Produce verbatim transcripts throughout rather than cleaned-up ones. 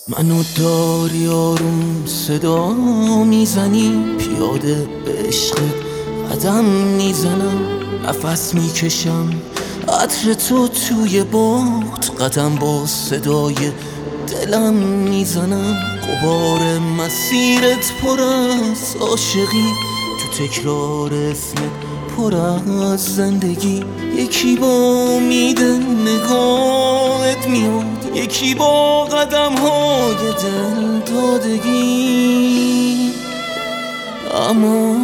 منو داری آروم صدا میزنی، پیاده به عشق قدم میزنم، نفس میکشم عطر تو توی باد، قدم با صدای دلم میزنم. غبار مسیرت پر از عاشقی، تو تکرار اسمت پر از زندگی. یکی با امید نگاهت میاد، یکی با قدم های دل دادگی. اما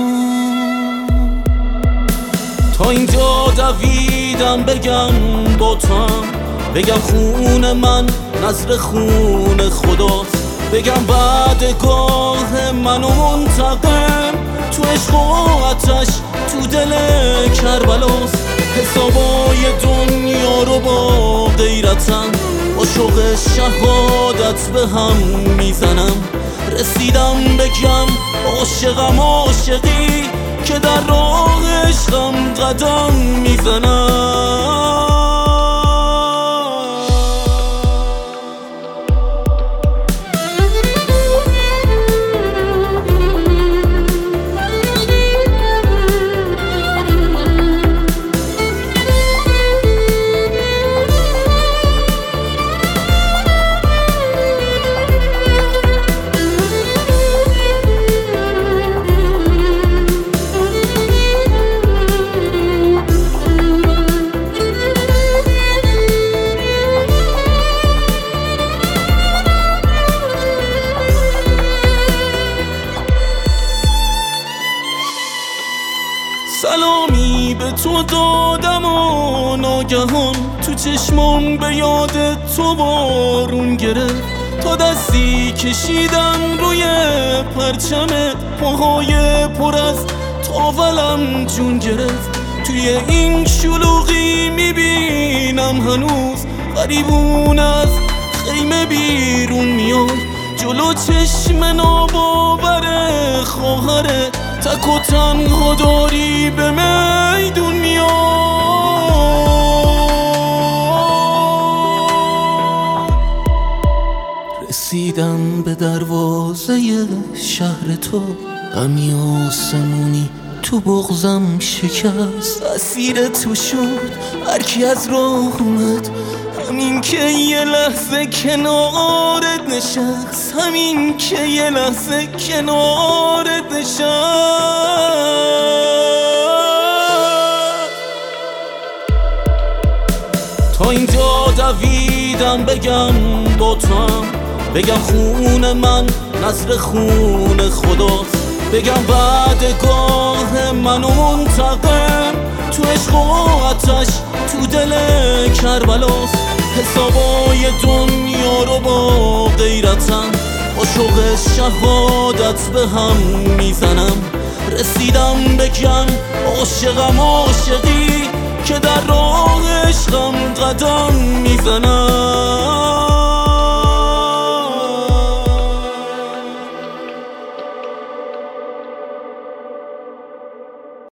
تا اینجا دویدم بگم با تو هم، بگم خون من نظر خون خداست، بگم بعدگاه منو منتقم تو عشق و آتش تو دل کربلاست. حسابای دنیا رو با غیرتم با شوق شهادت به هم میزنم. رسیدم بگم عاشقم عاشقی که در راه عشقم قدم میزنم. سلامی به تو دادم و ناگهان تو چشمام به یاد تو بارون گرفت. تا دستی کشیدم روی پرچمت، پاهای پر از تاولم جون گرفت. توی این شلوغی میبینم هنوز غریبون از خیمه بیرون میاد، جلو چشم ناباور خواهرت تک و تنها داری به میدون میاد. رسیدم به دروازه شهر تو، غمی آسمونی تو بغضم شکست، اسیر تو شد هرکی از راه اومد، همین که یه لحظه کنارت نشست، همین که یه لحظه کنارت نشست. تا اینجا دویدم بگم با تو هم، بگم خون من نظر خون خداست، بگم بعدگاه منو منتقم تو عشق و آتش تو دل کربلاست. حسابای دنیا رو با غیرتم با شوق شهادت به هم میزنم. رسیدم بگم عاشقم عاشقی که در راه عشقم قدم